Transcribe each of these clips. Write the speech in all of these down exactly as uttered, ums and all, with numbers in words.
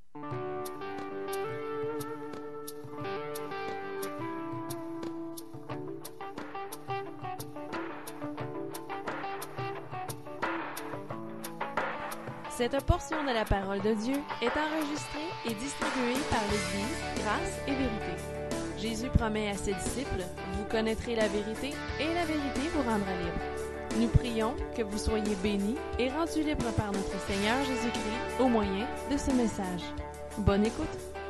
Cette portion de la parole de Dieu est enregistrée et distribuée par l'Église Grâce et Vérité. Jésus promet à ses disciples, vous connaîtrez la vérité et la vérité vous rendra libre. Nous prions que vous soyez bénis et rendus libres par notre Seigneur Jésus-Christ au moyen de ce message. Bonne écoute!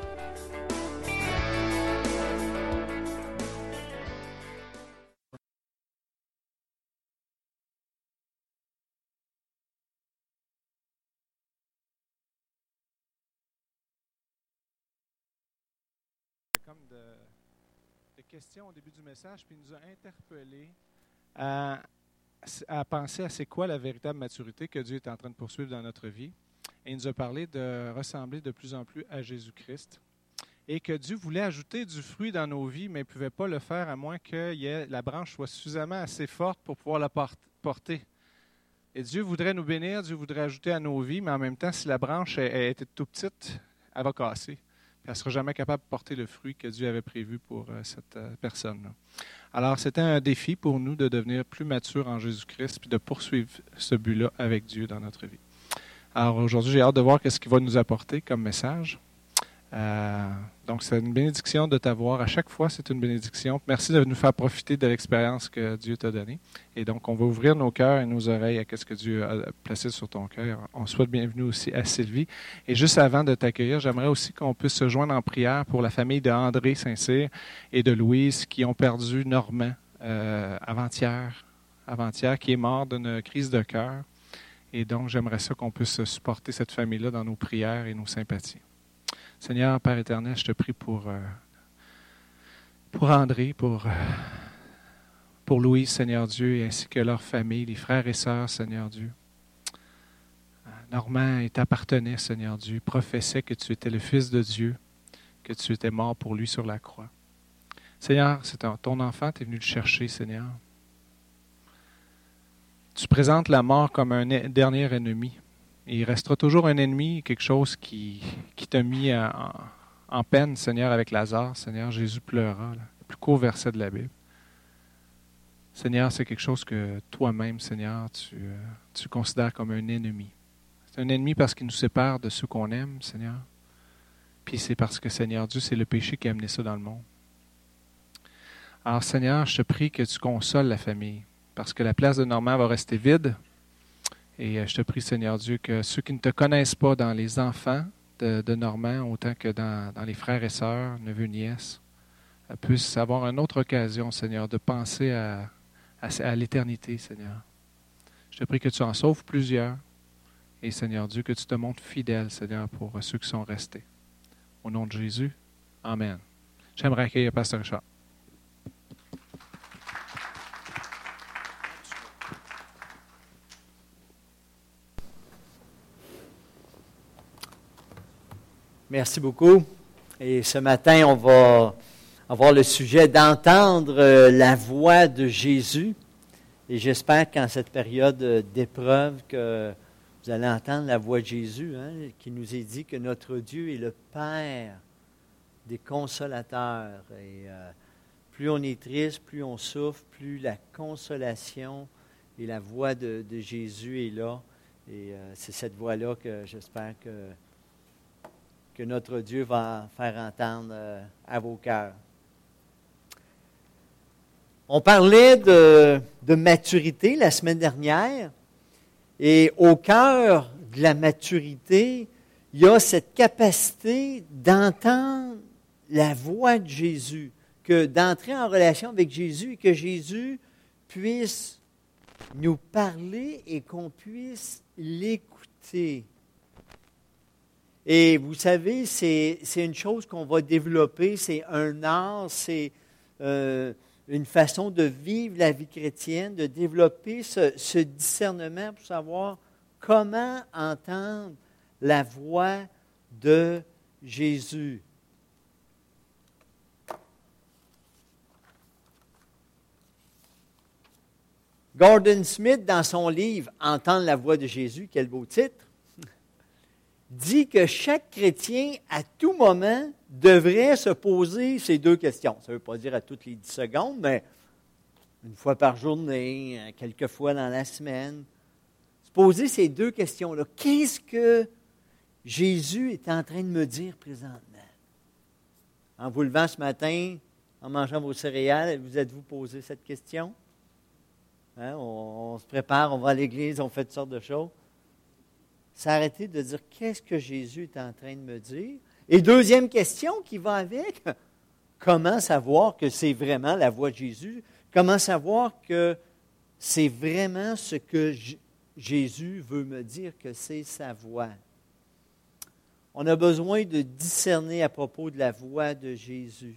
Comme de, de questions au début du message, puis il nous a interpellés à, à penser à c'est quoi la véritable maturité que Dieu est en train de poursuivre dans notre vie. Et il nous a parlé de ressembler de plus en plus à Jésus-Christ. Et que Dieu voulait ajouter du fruit dans nos vies, mais il ne pouvait pas le faire à moins que y ait, la branche soit suffisamment assez forte pour pouvoir la porter. Et Dieu voudrait nous bénir, Dieu voudrait ajouter à nos vies, mais en même temps, si la branche était tout petite, elle va casser. Elle ne sera jamais capable de porter le fruit que Dieu avait prévu pour euh, cette euh, personne-là. Alors, c'était un défi pour nous de devenir plus matures en Jésus-Christ puis de poursuivre ce but-là avec Dieu dans notre vie. Alors, aujourd'hui, j'ai hâte de voir ce qu'il va nous apporter comme message. Euh, donc, c'est une bénédiction de t'avoir. À chaque fois, c'est une bénédiction. Merci de nous faire profiter de l'expérience que Dieu t'a donnée. Et donc, on va ouvrir nos cœurs et nos oreilles à ce que Dieu a placé sur ton cœur. On souhaite bienvenue aussi à Sylvie. Et juste avant de t'accueillir, j'aimerais aussi qu'on puisse se joindre en prière pour la famille de André Saint-Cyr et de Louise qui ont perdu Normand euh, avant-hier, avant-hier, qui est mort d'une crise de cœur. Et donc, j'aimerais ça qu'on puisse supporter cette famille-là dans nos prières et nos sympathies. Seigneur, Père éternel, je te prie pour, euh, pour André, pour, euh, pour Louise, Seigneur Dieu, ainsi que leur famille, les frères et sœurs, Seigneur Dieu. Euh, Normand, il t'appartenait, Seigneur Dieu, professait que tu étais le Fils de Dieu, que tu étais mort pour lui sur la croix. Seigneur, c'est un, ton enfant, tu es venu le chercher, Seigneur. Tu présentes la mort comme un dernier ennemi. Et il restera toujours un ennemi, quelque chose qui, qui t'a mis en, en peine, Seigneur, avec Lazare. Seigneur, Jésus pleura, là, le plus court verset de la Bible. Seigneur, c'est quelque chose que toi-même, Seigneur, tu, tu considères comme un ennemi. C'est un ennemi parce qu'il nous sépare de ceux qu'on aime, Seigneur. Puis c'est parce que, Seigneur Dieu, c'est le péché qui a amené ça dans le monde. Alors, Seigneur, je te prie que tu consoles la famille, parce que la place de Normand va rester vide. Et je te prie, Seigneur Dieu, que ceux qui ne te connaissent pas dans les enfants de, de Normand, autant que dans, dans les frères et sœurs, neveux, nièces, puissent avoir une autre occasion, Seigneur, de penser à, à, à l'éternité, Seigneur. Je te prie que tu en sauves plusieurs. Et, Seigneur Dieu, que tu te montres fidèle, Seigneur, pour ceux qui sont restés. Au nom de Jésus, Amen. J'aimerais accueillir Pasteur Richard. Merci beaucoup. Et ce matin, on va avoir le sujet d'entendre la voix de Jésus. Et j'espère qu'en cette période d'épreuve, que vous allez entendre la voix de Jésus, hein, qui nous est dit que notre Dieu est le Père des consolateurs. Et euh, plus on est triste, plus on souffre, plus la consolation et la voix de, de Jésus est là. Et euh, c'est cette voix-là que j'espère que que notre Dieu va faire entendre euh, à vos cœurs. On parlait de, de maturité la semaine dernière, et au cœur de la maturité, il y a cette capacité d'entendre la voix de Jésus, que d'entrer en relation avec Jésus et que Jésus puisse nous parler et qu'on puisse l'écouter. Et vous savez, c'est, c'est une chose qu'on va développer, c'est un art, c'est euh, une façon de vivre la vie chrétienne, de développer ce, ce discernement pour savoir comment entendre la voix de Jésus. Gordon Smith, dans son livre « Entendre la voix de Jésus », quel beau titre, dit que chaque chrétien, à tout moment, devrait se poser ces deux questions. Ça ne veut pas dire à toutes les dix secondes, mais une fois par journée, quelques fois dans la semaine. Se poser ces deux questions-là. Qu'est-ce que Jésus est en train de me dire présentement? En vous levant ce matin, en mangeant vos céréales, vous êtes-vous posé cette question? Hein? On, on se prépare, on va à l'église, on fait toutes sortes de choses. S'arrêter de dire qu'est-ce que Jésus est en train de me dire. Et deuxième question qui va avec, comment savoir que c'est vraiment la voix de Jésus? Comment savoir que c'est vraiment ce que J- Jésus veut me dire, que c'est sa voix? On a besoin de discerner à propos de la voix de Jésus.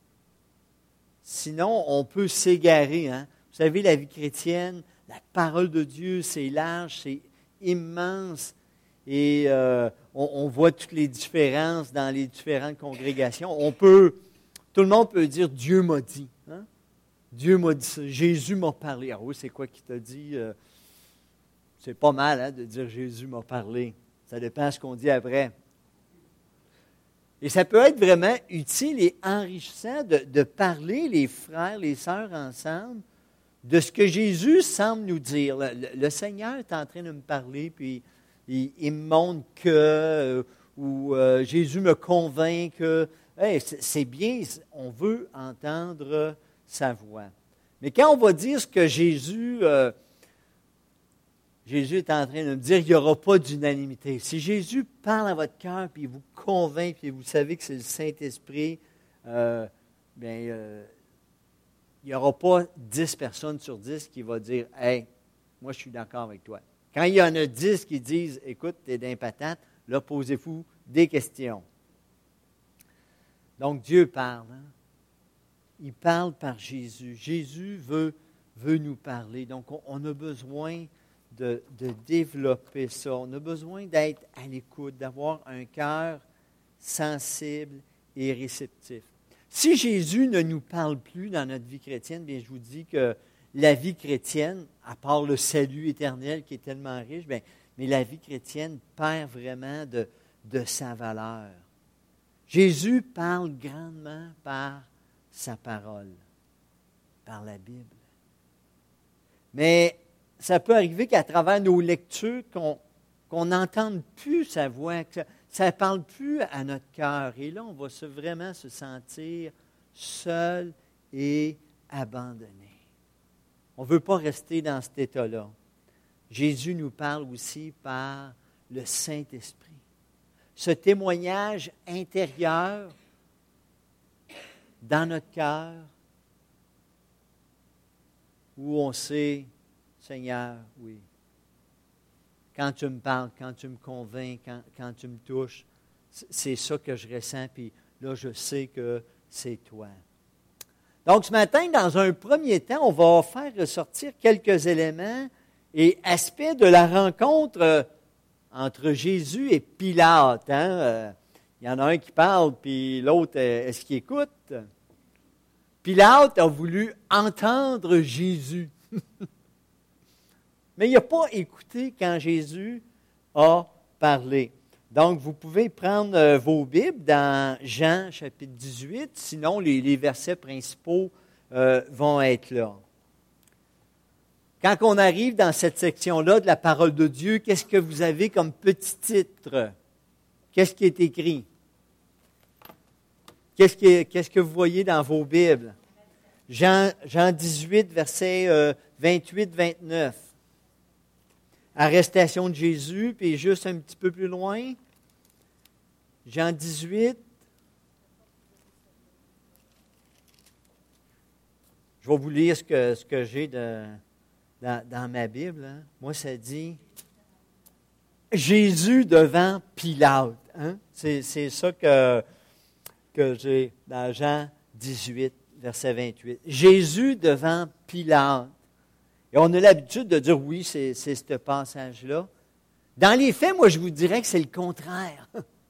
Sinon, on peut s'égarer. Hein? Vous savez, la vie chrétienne, la parole de Dieu, c'est large, c'est immense. Et euh, on, on voit toutes les différences dans les différentes congrégations. On peut, tout le monde peut dire « Dieu m'a dit hein? ». Dieu m'a dit ça. Jésus m'a parlé. Ah oui, c'est quoi qui t'a dit? Euh, c'est pas mal hein, de dire « Jésus m'a parlé ». Ça dépend de ce qu'on dit après. Et ça peut être vraiment utile et enrichissant de, de parler, les frères, les sœurs, ensemble, de ce que Jésus semble nous dire. Le, le, le Seigneur est en train de me parler, puis il, il me montre que, euh, ou euh, Jésus me convainc que, hey, c'est, c'est bien, on veut entendre sa voix. Mais quand on va dire ce que Jésus... Euh, Jésus est en train de me dire qu'il n'y aura pas d'unanimité. Si Jésus parle à votre cœur, puis il vous convainc, puis vous savez que c'est le Saint-Esprit, euh, bien, euh, il n'y aura pas dix personnes sur dix qui vont dire « Hey, moi je suis d'accord avec toi ». Quand il y en a dix qui disent « Écoute, tu es d'un patate », là, posez-vous des questions. Donc Dieu parle. Hein? Il parle par Jésus. Jésus veut, veut nous parler. Donc on, on a besoin... De, de développer ça. On a besoin d'être à l'écoute, d'avoir un cœur sensible et réceptif. Si Jésus ne nous parle plus dans notre vie chrétienne, bien, je vous dis que la vie chrétienne, à part le salut éternel qui est tellement riche, bien, mais la vie chrétienne perd vraiment de, de sa valeur. Jésus parle grandement par sa parole, par la Bible. Mais ça peut arriver qu'à travers nos lectures, qu'on qu'on n'entende plus sa voix, que ça ne parle plus à notre cœur. Et là, on va se, vraiment se sentir seul et abandonné. On ne veut pas rester dans cet état-là. Jésus nous parle aussi par le Saint-Esprit. Ce témoignage intérieur dans notre cœur où on sait... Seigneur, oui. Quand tu me parles, quand tu me convaincs, quand, quand tu me touches, c'est ça que je ressens, puis là, je sais que c'est toi. Donc, ce matin, dans un premier temps, on va faire ressortir quelques éléments et aspects de la rencontre entre Jésus et Pilate. Hein? Il y en a un qui parle, puis l'autre, est-ce qu'il écoute? Pilate a voulu entendre Jésus. Mais il n'a pas écouté quand Jésus a parlé. Donc, vous pouvez prendre euh, vos Bibles dans Jean chapitre dix-huit, sinon les, les versets principaux euh, vont être là. Quand on arrive dans cette section-là de la parole de Dieu, qu'est-ce que vous avez comme petit titre? Qu'est-ce qui est écrit? Qu'est-ce, qui, qu'est-ce que vous voyez dans vos Bibles? Jean, Jean dix-huit, versets euh, vingt-huit vingt-neuf. Arrestation de Jésus, puis juste un petit peu plus loin, Jean dix-huit. Je vais vous lire ce que, ce que j'ai de, dans, dans ma Bible. Hein. Moi, ça dit Jésus devant Pilate. Hein. C'est, c'est ça que, que j'ai dans Jean dix-huit, verset vingt-huit. Jésus devant Pilate. Et on a l'habitude de dire oui, c'est, c'est ce passage-là. Dans les faits, moi, je vous dirais que c'est le contraire.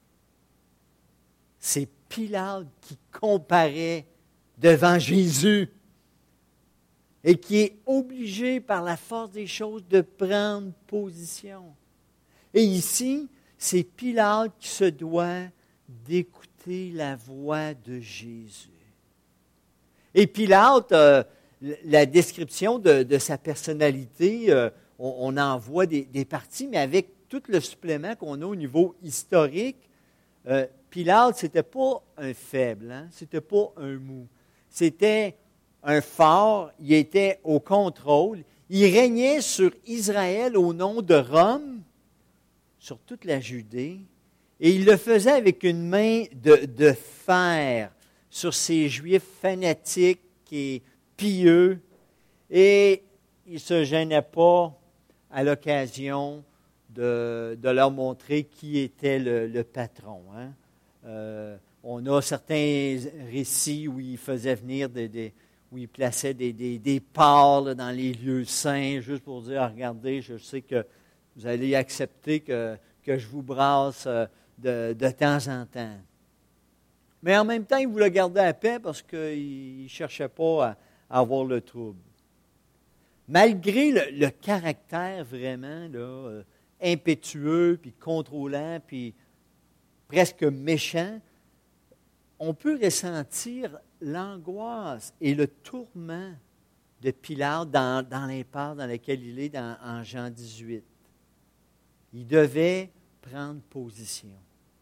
C'est Pilate qui comparait devant Jésus et qui est obligé par la force des choses de prendre position. Et ici, c'est Pilate qui se doit d'écouter la voix de Jésus. Et Pilate, euh, la description de, de sa personnalité, euh, on, on en voit des, des parties, mais avec tout le supplément qu'on a au niveau historique, euh, Pilate, ce n'était pas un faible, hein? Ce n'était pas un mou. C'était un fort, il était au contrôle. Il régnait sur Israël au nom de Rome, sur toute la Judée, et il le faisait avec une main de, de fer sur ces Juifs fanatiques et pieux, et il ne se gênait pas à l'occasion de, de leur montrer qui était le, le patron. Hein? Euh, on a certains récits où il faisait venir des, des où il plaçait des, des, des porcs là, dans les lieux saints, juste pour dire, regardez, je sais que vous allez accepter que, que je vous brasse de, de temps en temps. Mais en même temps, il voulait garder la paix parce qu'il ne cherchait pas à, à avoir le trouble. Malgré le, le caractère vraiment là, euh, impétueux, puis contrôlant, puis presque méchant, on peut ressentir l'angoisse et le tourment de Pilate dans, dans l'impasse dans laquelle il est dans, en Jean dix-huit. Il devait prendre position.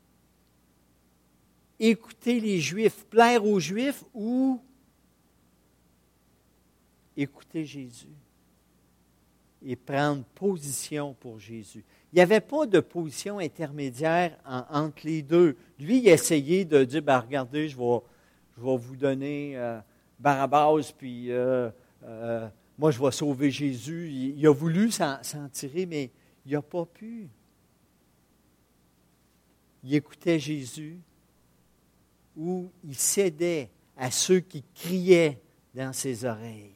Écouter les Juifs, plaire aux Juifs ou écouter Jésus et prendre position pour Jésus. Il n'y avait pas de position intermédiaire en, entre les deux. Lui, il essayait de dire, ben, regardez, je vais, je vais vous donner euh, Barabbas, puis euh, euh, moi, je vais sauver Jésus. Il, il a voulu s'en, s'en tirer, mais il n'a pas pu. Il écoutait Jésus ou il cédait à ceux qui criaient dans ses oreilles.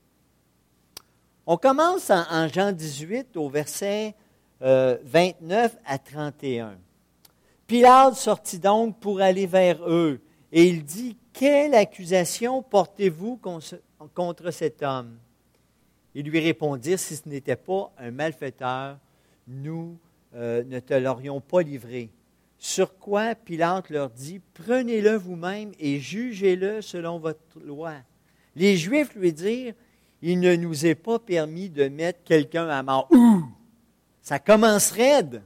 On commence en, en Jean dix-huit au verset euh, vingt-neuf à trente et un. Pilate sortit donc pour aller vers eux, et il dit, « Quelle accusation portez-vous contre cet homme? » Ils lui répondirent, « Si ce n'était pas un malfaiteur, nous euh, ne te l'aurions pas livré. » Sur quoi Pilate leur dit, « Prenez-le vous-même et jugez-le selon votre loi. » Les Juifs lui dirent, « Il ne nous est pas permis de mettre quelqu'un à mort. » Ouh! Ça commence raide.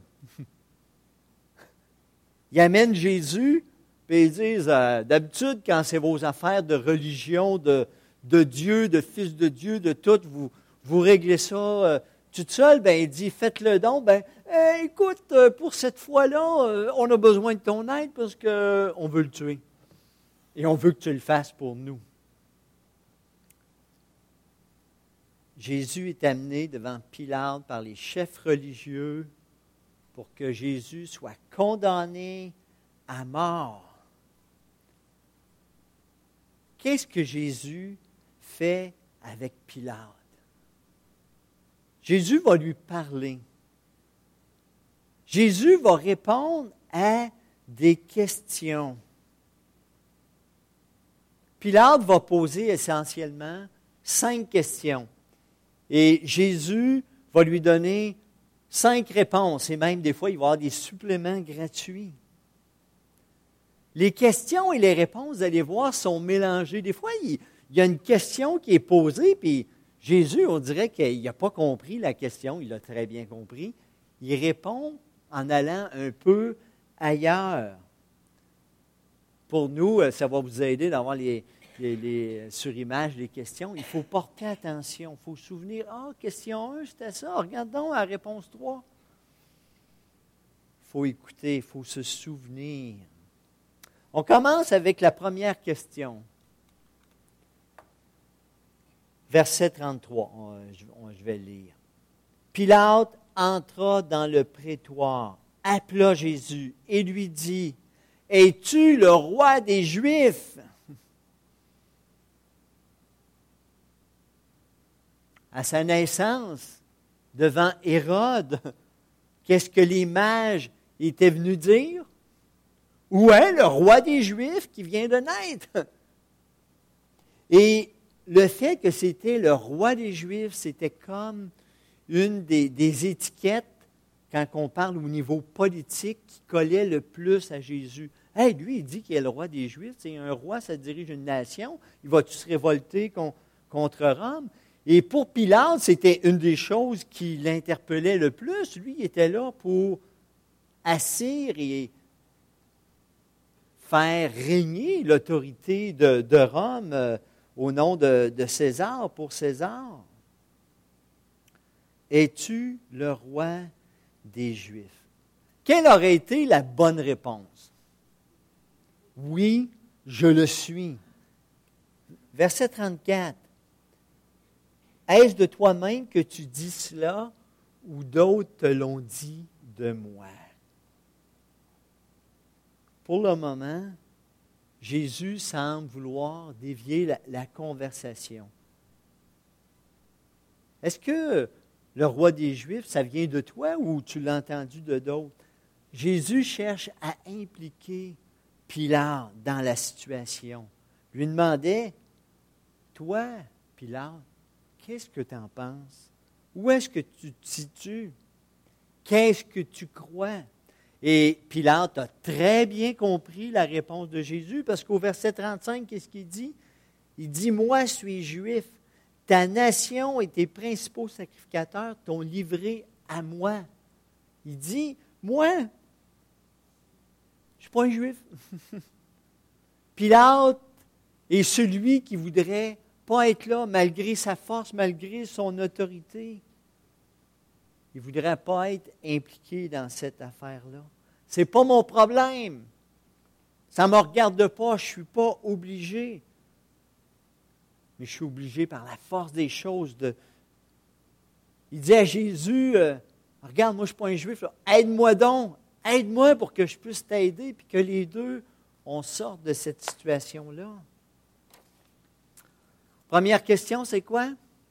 Ils amènent Jésus, puis ils disent, euh, d'habitude, quand c'est vos affaires de religion, de, de Dieu, de Fils de Dieu, de tout, vous, vous réglez ça euh, tout seul, ben il dit, faites-le donc. Ben, eh, écoute, euh, pour cette fois-là, euh, on a besoin de ton aide parce qu'on euh, veut le tuer. Et on veut que tu le fasses pour nous. Jésus est amené devant Pilate par les chefs religieux pour que Jésus soit condamné à mort. Qu'est-ce que Jésus fait avec Pilate? Jésus va lui parler. Jésus va répondre à des questions. Pilate va poser essentiellement cinq questions. Et Jésus va lui donner cinq réponses, et même des fois, il va y avoir des suppléments gratuits. Les questions et les réponses, vous allez voir, sont mélangées. Des fois, il, il y a une question qui est posée, puis Jésus, on dirait qu'il n'a pas compris la question, il l'a très bien compris. Il répond en allant un peu ailleurs. Pour nous, ça va vous aider d'avoir les... Les, les surimages, les questions, il faut porter attention, il faut se souvenir, ah, question un, c'était ça, regardons la réponse trois. Il faut écouter, il faut se souvenir. On commence avec la première question. Verset trente-trois, on, je, on, je vais le lire. Pilate entra dans le prétoire, appela Jésus et lui dit, « Es-tu le roi des Juifs? » À sa naissance, devant Hérode, qu'est-ce que les mages étaient venus dire? Où est le roi des Juifs qui vient de naître? Et le fait que c'était le roi des Juifs, c'était comme une des, des étiquettes quand on parle au niveau politique, qui collait le plus à Jésus. Hey, lui, il dit qu'il est le roi des Juifs. C'est un roi, ça dirige une nation. Il va-tu se révolter con, contre Rome? Et pour Pilate, c'était une des choses qui l'interpellait le plus. Lui, il était là pour assir et faire régner l'autorité de, de Rome euh, au nom de, de César, pour César. Es-tu le roi des Juifs? Quelle aurait été la bonne réponse? Oui, je le suis. Verset trente-quatre. Est-ce de toi-même que tu dis cela ou d'autres te l'ont dit de moi? Pour le moment, Jésus semble vouloir dévier la, la conversation. Est-ce que le roi des Juifs, ça vient de toi ou tu l'as entendu de d'autres? Jésus cherche à impliquer Pilate dans la situation. Il lui demandait, toi, Pilate, qu'est-ce que tu en penses? Où est-ce que tu te situes? Qu'est-ce que tu crois? Et Pilate a très bien compris la réponse de Jésus, parce qu'au verset trente-cinq, qu'est-ce qu'il dit? Il dit, « Moi suis juif, ta nation et tes principaux sacrificateurs t'ont livré à moi. » Il dit, « Moi, je ne suis pas un juif. » Pilate est celui qui voudrait pas être là malgré sa force, malgré son autorité. Il ne voudrait pas être impliqué dans cette affaire-là. Ce n'est pas mon problème. Ça ne me regarde pas, je ne suis pas obligé. Mais je suis obligé par la force des choses de... Il dit à Jésus, euh, regarde, moi je ne suis pas un juif, là. Aide-moi donc, aide-moi pour que je puisse t'aider, puis que les deux, on sorte de cette situation-là. Première question, c'est quoi?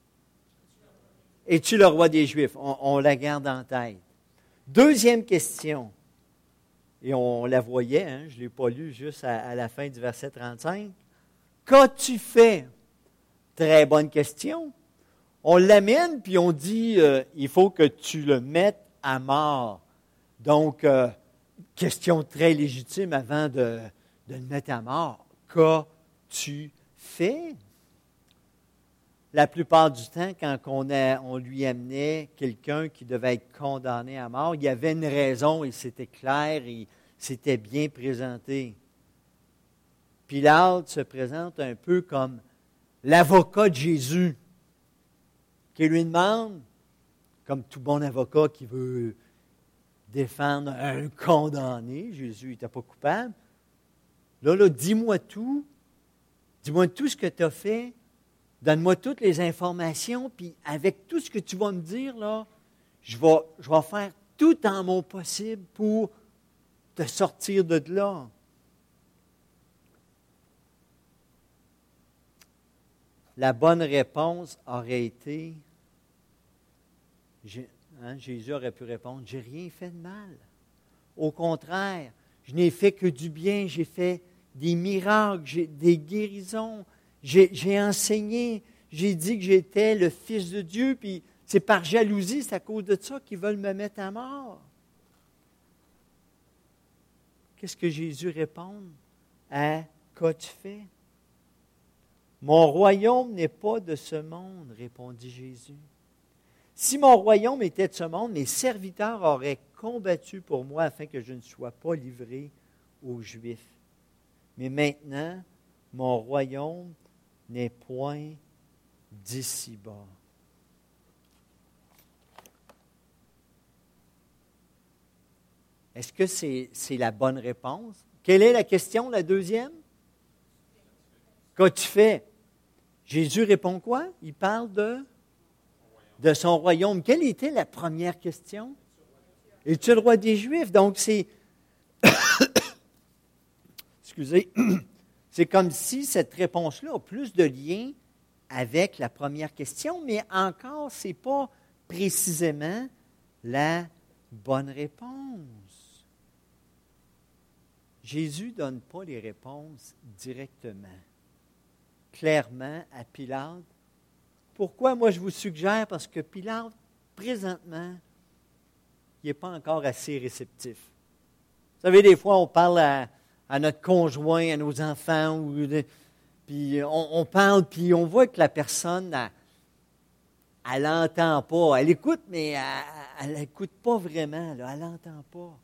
Es-tu le roi des Juifs? On, on la garde en tête. Deuxième question, et on la voyait, hein, je ne l'ai pas lu juste à, à la fin du verset trente-cinq. Qu'as-tu fait? Très bonne question. On l'amène, puis on dit, euh, il faut que tu le mettes à mort. Donc, euh, question très légitime avant de, de le mettre à mort. Qu'as-tu fait? La plupart du temps, quand on, a, on lui amenait quelqu'un qui devait être condamné à mort, il y avait une raison et c'était clair et c'était bien présenté. Pilate se présente un peu comme l'avocat de Jésus, qui lui demande, comme tout bon avocat qui veut défendre un condamné, Jésus n'était pas coupable, là, là, dis-moi tout, dis-moi tout ce que tu as fait, donne-moi toutes les informations, puis avec tout ce que tu vas me dire, là, je vais, je vais faire tout en mon possible pour te sortir de là. La bonne réponse aurait été, hein, Jésus aurait pu répondre, « J'ai rien fait de mal. Au contraire, je n'ai fait que du bien, j'ai fait des miracles, j'ai, des guérisons. J'ai, j'ai enseigné, j'ai dit que j'étais le Fils de Dieu, puis c'est par jalousie, c'est à cause de ça qu'ils veulent me mettre à mort. » Qu'est-ce que Jésus répond à « Qu'as-tu fait? » « Mon royaume n'est pas de ce monde, répondit Jésus. Si mon royaume était de ce monde, mes serviteurs auraient combattu pour moi afin que je ne sois pas livré aux Juifs. Mais maintenant, mon royaume n'est point d'ici-bas. Est-ce que c'est, c'est la bonne réponse? Quelle est la question, la deuxième? Qu'as-tu fait? Jésus répond quoi? Il parle de, de son royaume. Quelle était la première question? Es-tu le roi des Juifs? Donc, c'est... Excusez. C'est comme si cette réponse-là a plus de lien avec la première question, mais encore, ce n'est pas précisément la bonne réponse. Jésus ne donne pas les réponses directement, clairement à Pilate. Pourquoi moi je vous suggère? Parce que Pilate, présentement, il n'est pas encore assez réceptif. Vous savez, des fois, on parle à, à notre conjoint, à nos enfants, ou de, puis on, on parle, puis on voit que la personne, elle n'entend pas. Elle écoute, mais elle n'écoute pas vraiment. Là, elle n'entend pas.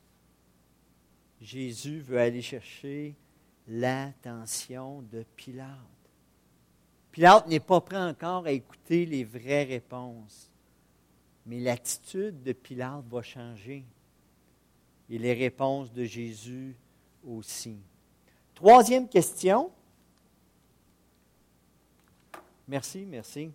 Jésus veut aller chercher l'attention de Pilate. Pilate n'est pas prêt encore à écouter les vraies réponses. Mais l'attitude de Pilate va changer. Et les réponses de Jésus aussi. Troisième question. Merci, merci.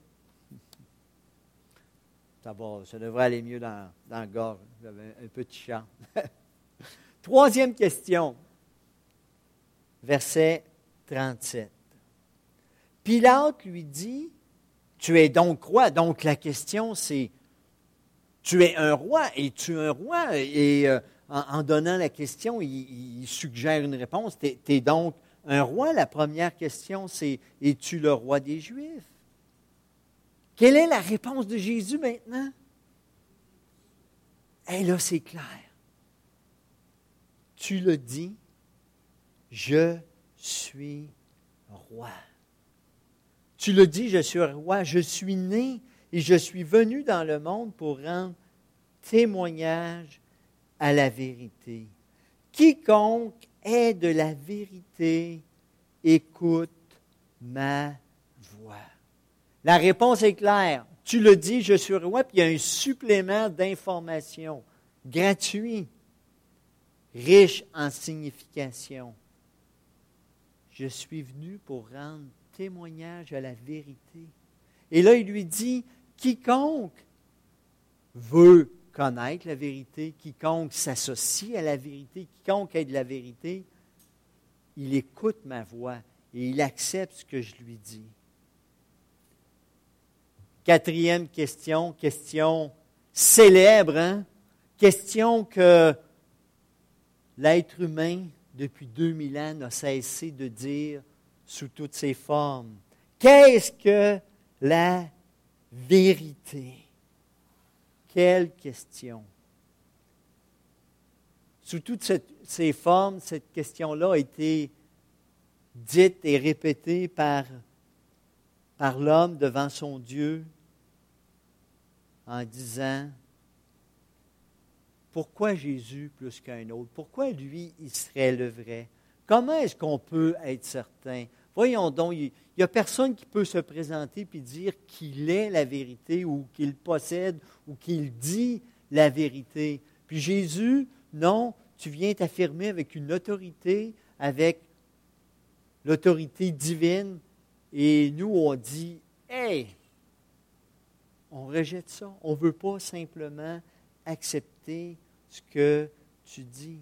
Ça va, ça devrait aller mieux dans, dans le gorge. J'avais un petit chant. Troisième question. Verset trente-sept. Pilate lui dit, « Tu es donc roi. » Donc la question c'est, « Tu es un roi. Es-tu un roi? » Et euh, en, en donnant la question, il, il suggère une réponse. « Tu es donc un roi? » La première question c'est, « Es-tu le roi des Juifs? » Quelle est la réponse de Jésus maintenant? Et là, c'est clair. Tu le dis, je suis roi. Tu le dis, je suis roi, je suis né et je suis venu dans le monde pour rendre témoignage à la vérité. Quiconque est de la vérité, écoute ma voix. La réponse est claire. Tu le dis, je suis roi, puis il y a un supplément d'information gratuit, riche en signification. Je suis venu pour rendre témoignage à la vérité. Et là, il lui dit, quiconque veut connaître la vérité, quiconque s'associe à la vérité, quiconque est de la vérité, il écoute ma voix et il accepte ce que je lui dis. Quatrième question, question célèbre, hein? Question que l'être humain, depuis deux mille ans, n'a cessé de dire sous toutes ses formes. Qu'est-ce que la vérité? Quelle question! Sous toutes cette, ces formes, cette question-là a été dite et répétée par, par l'homme devant son Dieu en disant, pourquoi Jésus plus qu'un autre? Pourquoi lui, il serait le vrai? Comment est-ce qu'on peut être certain? Voyons donc, il n'y a personne qui peut se présenter et dire qu'il est la vérité ou qu'il possède ou qu'il dit la vérité. Puis Jésus, non, tu viens t'affirmer avec une autorité, avec l'autorité divine, et nous, on dit, « Hey! » On rejette ça. On ne veut pas simplement accepter ce que tu dis.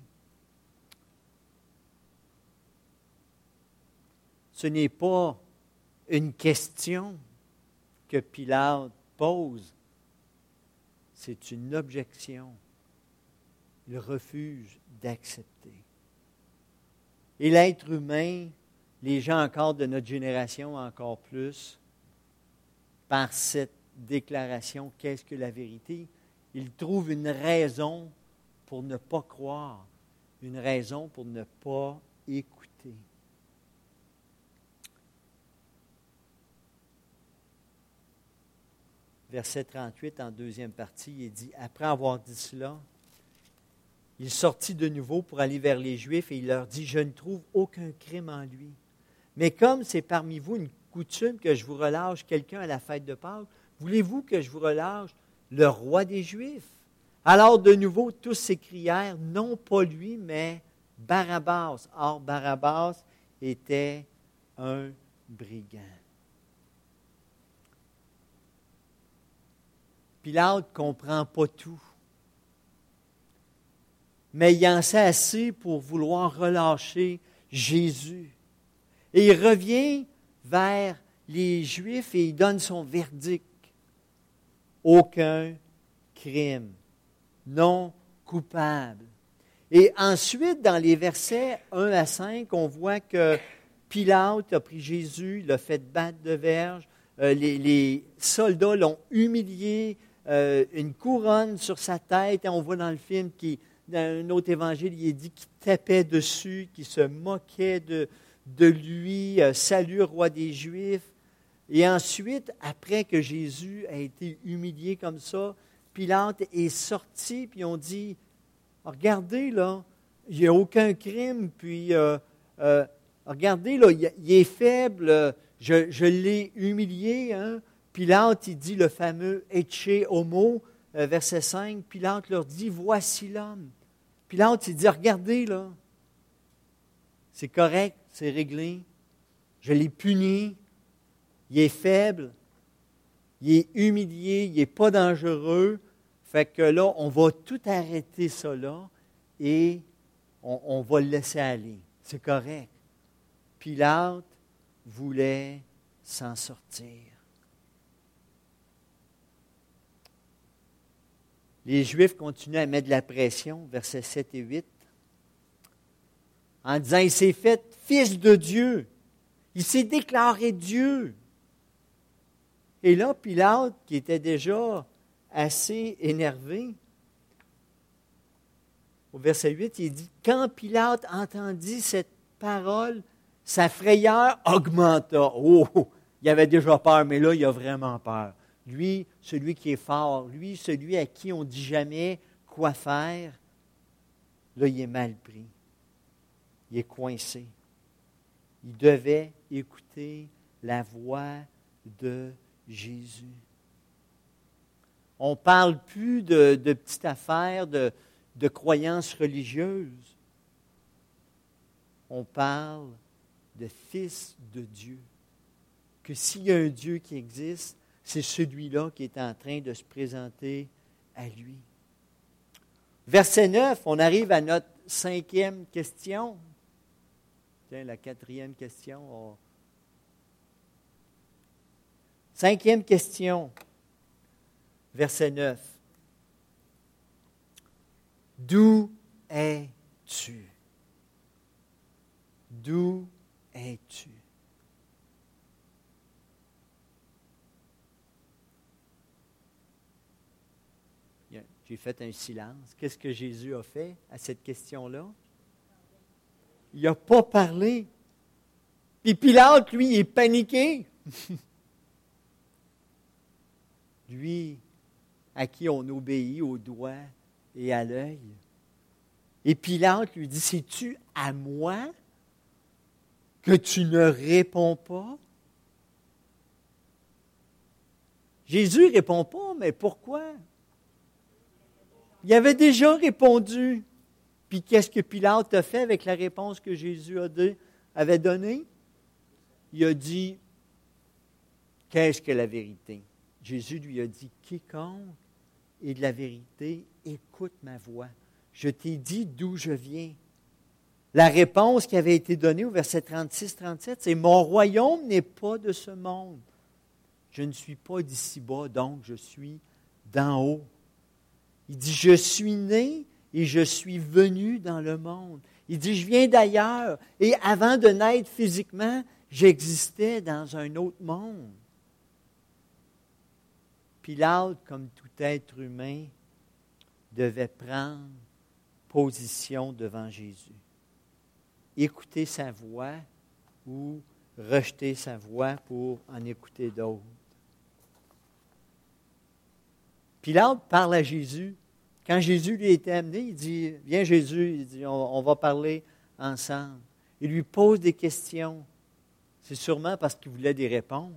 Ce n'est pas une question que Pilate pose, c'est une objection. Il refuse d'accepter. Et l'être humain, les gens encore de notre génération encore plus, par cette déclaration, qu'est-ce que la vérité? Ils trouvent une raison pour ne pas croire, une raison pour ne pas écouter. Verset trente-huit, en deuxième partie, il dit, après avoir dit cela, il sortit de nouveau pour aller vers les Juifs et il leur dit, je ne trouve aucun crime en lui. Mais comme c'est parmi vous une coutume que je vous relâche quelqu'un à la fête de Pâques, voulez-vous que je vous relâche le roi des Juifs? Alors de nouveau, tous s'écrièrent, non pas lui, mais Barabbas. Or, Barabbas était un brigand. Pilate ne comprend pas tout, mais il en sait assez pour vouloir relâcher Jésus. Et il revient vers les Juifs et il donne son verdict. Aucun crime, non coupable. Et ensuite, dans les versets un à cinq, on voit que Pilate a pris Jésus, l'a fait battre de verge, euh, les, les soldats l'ont humilié, euh, une couronne sur sa tête. Et on voit dans le film, qui, dans un autre évangile, il est dit qu'il tapait dessus, qu'il se moquait de, de lui. Euh, Salut, roi des Juifs. Et ensuite, après que Jésus a été humilié comme ça, Pilate est sorti, puis on dit, regardez là, il n'y a aucun crime, puis euh, euh, regardez là, il, il est faible, je, je l'ai humilié. Hein? Pilate, il dit le fameux Ecce homo, euh, verset cinq, Pilate leur dit, voici l'homme. Pilate, il dit, regardez là, c'est correct, c'est réglé, je l'ai puni, il est faible, il est humilié, il n'est pas dangereux. Fait que là, on va tout arrêter ça là et on, on va le laisser aller. C'est correct. Pilate voulait s'en sortir. Les Juifs continuent à mettre de la pression, versets sept et huit, en disant, il s'est fait fils de Dieu. Il s'est déclaré Dieu. Et là, Pilate, qui était déjà assez énervé, au verset huit, il dit, quand Pilate entendit cette parole, sa frayeur augmenta. Oh, il avait déjà peur, mais là, il a vraiment peur. Lui, celui qui est fort, lui, celui à qui on ne dit jamais quoi faire, là, il est mal pris. Il est coincé. Il devait écouter la voix de Jésus. On ne parle plus de, de petites affaires, de, de croyances religieuses. On parle de Fils de Dieu. Que s'il y a un Dieu qui existe, c'est celui-là qui est en train de se présenter à lui. Verset neuf, on arrive à notre cinquième question. Tiens, la quatrième question. On... Cinquième question, verset neuf. D'où es-tu? D'où es-tu? J'ai fait un silence. Qu'est-ce que Jésus a fait à cette question-là? Il n'a pas parlé. Puis Pilate, lui, il est paniqué. Lui, à qui on obéit au doigt et à l'œil. Et Pilate lui dit, c'est-tu à moi que tu ne réponds pas? Jésus ne répond pas, mais pourquoi? Il avait déjà répondu. Puis qu'est-ce que Pilate a fait avec la réponse que Jésus a dit, avait donnée? Il a dit, qu'est-ce que la vérité? Jésus lui a dit, quiconque est de la vérité, écoute ma voix. Je t'ai dit d'où je viens. La réponse qui avait été donnée au verset trente-six trente-sept, c'est « Mon royaume n'est pas de ce monde. Je ne suis pas d'ici-bas, donc je suis d'en haut. » Il dit « Je suis né et je suis venu dans le monde. » Il dit « Je viens d'ailleurs et avant de naître physiquement, j'existais dans un autre monde. » Pilate, comme tout être humain, devait prendre position devant Jésus. Écouter sa voix ou rejeter sa voix pour en écouter d'autres. Pilate parle à Jésus. Quand Jésus lui a été amené, il dit, « Viens Jésus, il dit, on, on va parler ensemble. » Il lui pose des questions. C'est sûrement parce qu'il voulait des réponses.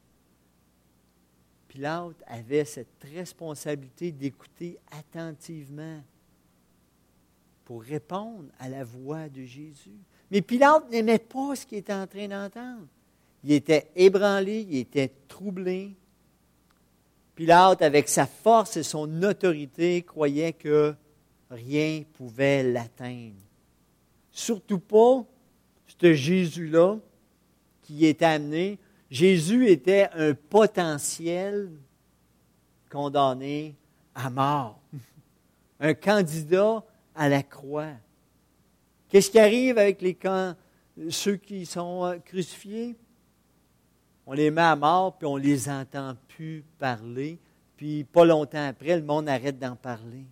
Pilate avait cette responsabilité d'écouter attentivement pour répondre à la voix de Jésus. Mais Pilate n'aimait pas ce qu'il était en train d'entendre. Il était ébranlé, il était troublé. Pilate, avec sa force et son autorité, croyait que rien ne pouvait l'atteindre. Surtout pas ce Jésus-là qui était amené. Jésus était un potentiel condamné à mort, un candidat à la croix. Qu'est-ce qui arrive avec les camps, ceux qui sont crucifiés? On les met à mort, puis on ne les entend plus parler puis pas longtemps après, le monde arrête d'en parler.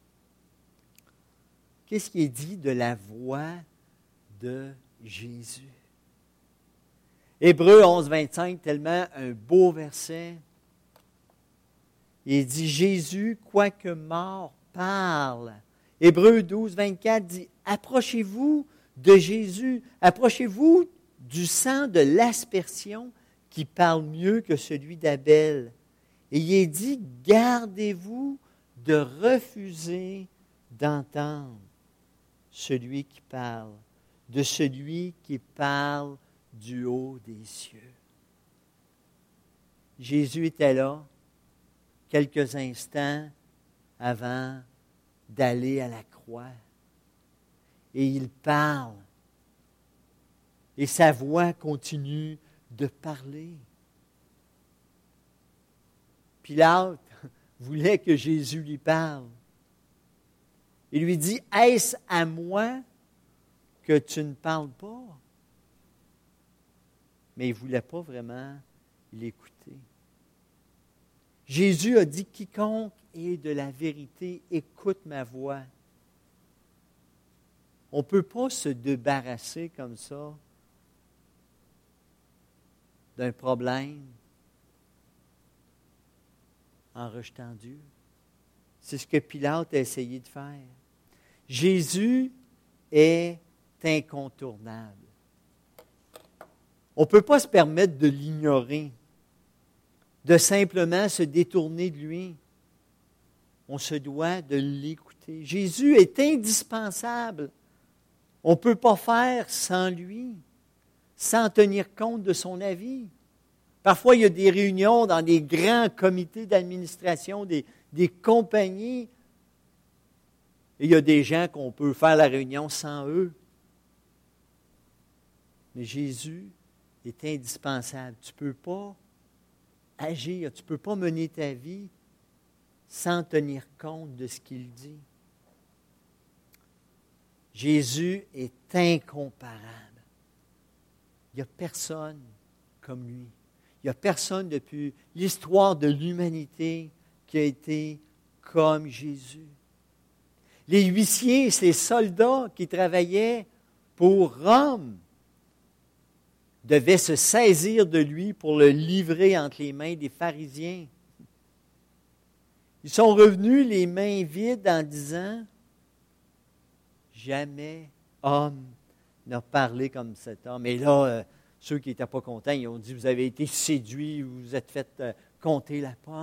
Qu'est-ce qui est dit de la voix de Jésus? Hébreux onze, vingt-cinq, tellement un beau verset. Il dit, Jésus, quoique mort, parle. Hébreux douze, vingt-quatre dit, approchez-vous de Jésus, approchez-vous du sang de l'aspersion qui parle mieux que celui d'Abel. Et il est dit, gardez-vous de refuser d'entendre celui qui parle, de celui qui parle du haut des cieux. Jésus était là quelques instants avant d'aller à la croix. Et il parle. Et sa voix continue de parler. Pilate voulait que Jésus lui parle. Il lui dit, « Est-ce à moi que tu ne parles pas? » Mais il ne voulait pas vraiment l'écouter. Jésus a dit, « Quiconque est de la vérité, écoute ma voix. » On ne peut pas se débarrasser comme ça d'un problème en rejetant Dieu. C'est ce que Pilate a essayé de faire. Jésus est incontournable. On ne peut pas se permettre de l'ignorer, de simplement se détourner de lui. On se doit de l'écouter. Jésus est indispensable. On ne peut pas faire sans lui, sans tenir compte de son avis. Parfois, il y a des réunions dans des grands comités d'administration, des, des compagnies, et il y a des gens qu'on peut faire la réunion sans eux. Mais Jésus est indispensable. Tu ne peux pas agir, tu ne peux pas mener ta vie sans tenir compte de ce qu'il dit. Jésus est incomparable. Il n'y a personne comme lui. Il n'y a personne depuis l'histoire de l'humanité qui a été comme Jésus. Les huissiers, ces soldats qui travaillaient pour Rome, devaient se saisir de lui pour le livrer entre les mains des pharisiens. Ils sont revenus les mains vides en disant, « Jamais homme n'a parlé comme cet homme. » Et là, euh, ceux qui n'étaient pas contents, ils ont dit, « Vous avez été séduits, vous vous êtes fait euh, compter la pomme. »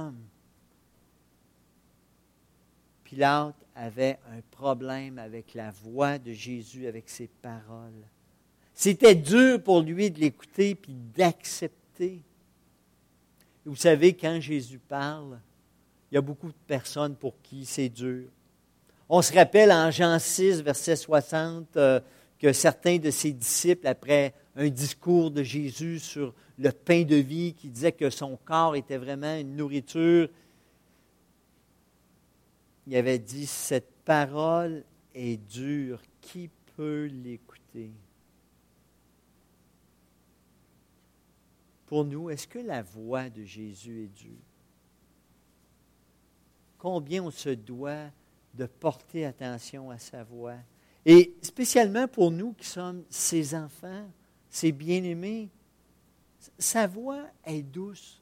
Pilate avait un problème avec la voix de Jésus, avec ses paroles. C'était dur pour lui de l'écouter puis d'accepter. Vous savez, quand Jésus parle, il y a beaucoup de personnes pour qui c'est dur. On se rappelle en Jean six, verset soixante, euh, que certains de ses disciples, après un discours de Jésus sur le pain de vie, qui disait que son corps était vraiment une nourriture, il avait dit, « Cette parole est dure, qui peut l'écouter? » Pour nous, est-ce que la voix de Jésus est dure? Combien on se doit de porter attention à sa voix? Et spécialement pour nous qui sommes ses enfants, ses bien-aimés, sa voix est douce.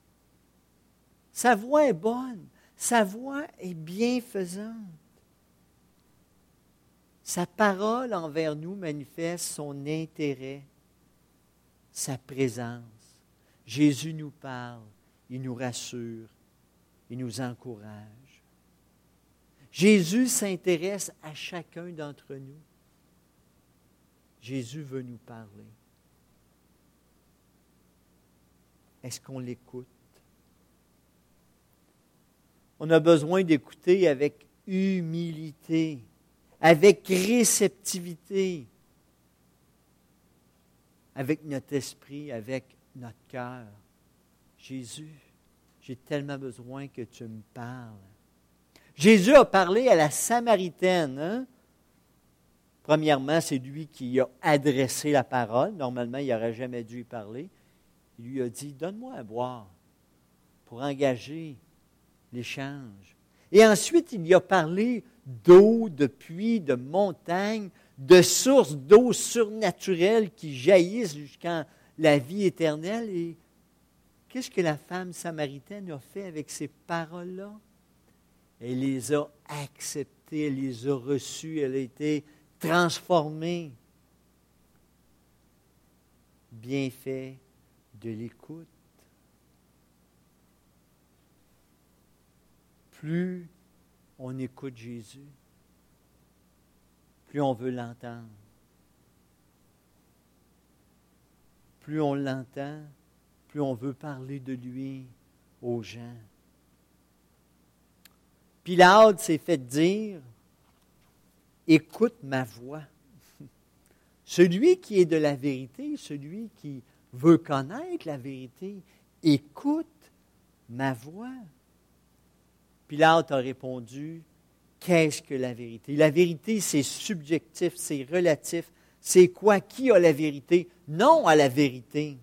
Sa voix est bonne. Sa voix est bienfaisante. Sa parole envers nous manifeste son intérêt, sa présence. Jésus nous parle, il nous rassure, il nous encourage. Jésus s'intéresse à chacun d'entre nous. Jésus veut nous parler. Est-ce qu'on l'écoute? On a besoin d'écouter avec humilité, avec réceptivité, avec notre esprit, avec notre cœur. Jésus, j'ai tellement besoin que tu me parles. Jésus a parlé à la Samaritaine. Hein? Premièrement, c'est lui qui a adressé la parole. Normalement, il n'aurait jamais dû y parler. Il lui a dit, « Donne-moi à boire pour engager l'échange. Et ensuite, il y a parlé d'eau, de puits, de montagnes, de sources d'eau surnaturelles qui jaillissent jusqu'en la vie éternelle. Et qu'est-ce que la femme samaritaine a fait avec ces paroles-là? Elle les a acceptées, elle les a reçues, elle a été transformée. Bienfait de l'écoute. Plus on écoute Jésus, plus on veut l'entendre. Plus on l'entend, plus on veut parler de lui aux gens. Pilate s'est fait dire, « Écoute ma voix. » Celui qui est de la vérité, celui qui veut connaître la vérité, écoute ma voix. Pilate a répondu, qu'est-ce que la vérité? La vérité, c'est subjectif, c'est relatif. C'est quoi? Qui a la vérité? Non à la vérité.